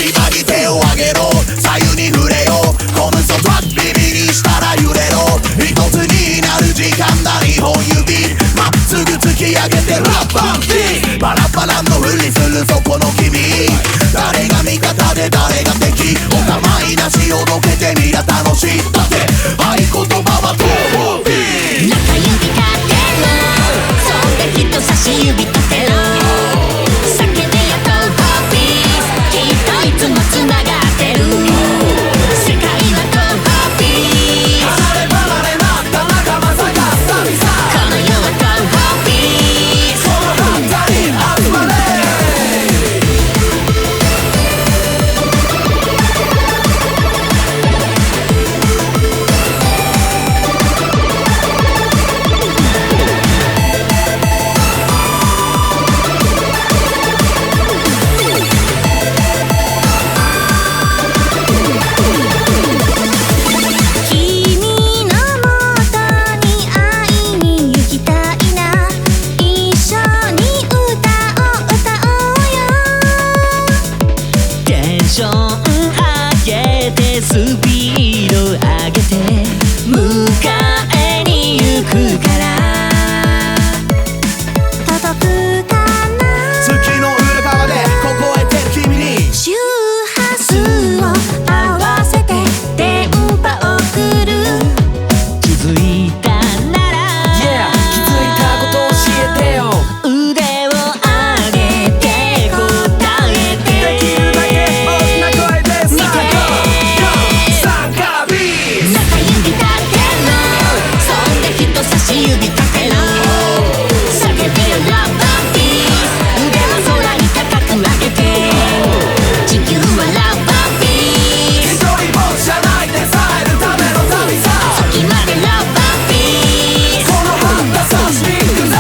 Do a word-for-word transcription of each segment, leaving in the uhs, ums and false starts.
ビバディ手を上げろ、左右に触れよ、コムソトラックビビリしたら揺れろ。一つになる時間だにほん指まっすぐ突き上げてラッパンピーバラバラのふりするそこの君、誰が味方で誰が敵、お構いなしをどけてみら楽しい。だって合言葉はトービー中指立てろ、そんで人差し指立てろ、叫べよトービーきっといつもつながってる、世界はトービー離れ離れなった仲間探す旅さ、この世はトービーそのハンタに集まれ。 スピード上げて迎えに行くから届くかな、 月の裏側で凍えてる君に周波数を合わせて電波送る、 気づいたなら、 yeah、気づいたこと教えてよ、 腕を上げて答えてできるだけ大きな声でさあ中指立てろ、そんで人差し指立てろ、叫べよラブピース、腕は空に高く上げて、地球はラブピース、 一人ぼっちじゃないでさえるための旅さ、 先までラブピース、 このハンタ刺しに行くぜ。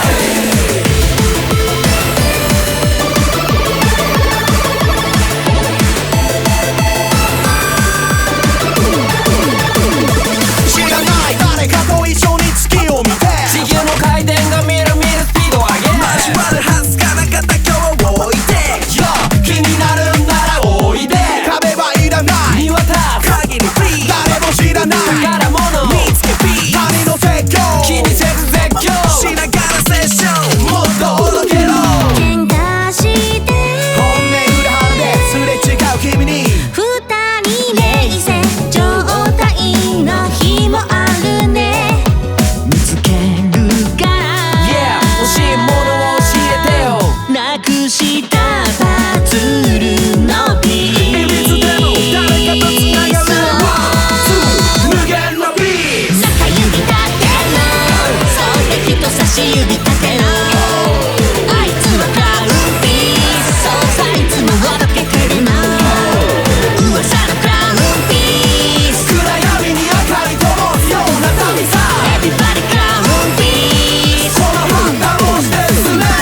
知らない誰かと一緒に月を見て地球の回転がみるみるスピード上げ、 交わるはずかなかった今日を置いて、 よ気になるんならおいで、 壁はいらない見渡す限りフリー誰も知らない宝物見つけビー他人の説教気にせず絶叫しながらセッションもっとおどけろ喧嘩して本音裏腹ですれ違う君に二人冷静状態の日もあるね、 見つけるから、 Yeah 欲しいものを教えてよ、 なくしたパズルのピース、 いつでも誰かとつながれる無限のビース、 中指立てろ、そんで人差し指立てろ、あいつはクラウンピース、そうさいつもおどけてるの、噂のクラウンピース、 暗闇に明かり灯すような旅さ、 Everybody クラウンピース、 このハンタをして進め、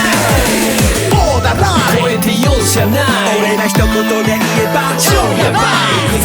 ボーダーライン超えて容赦ない、 俺ら一言で言えば超やばい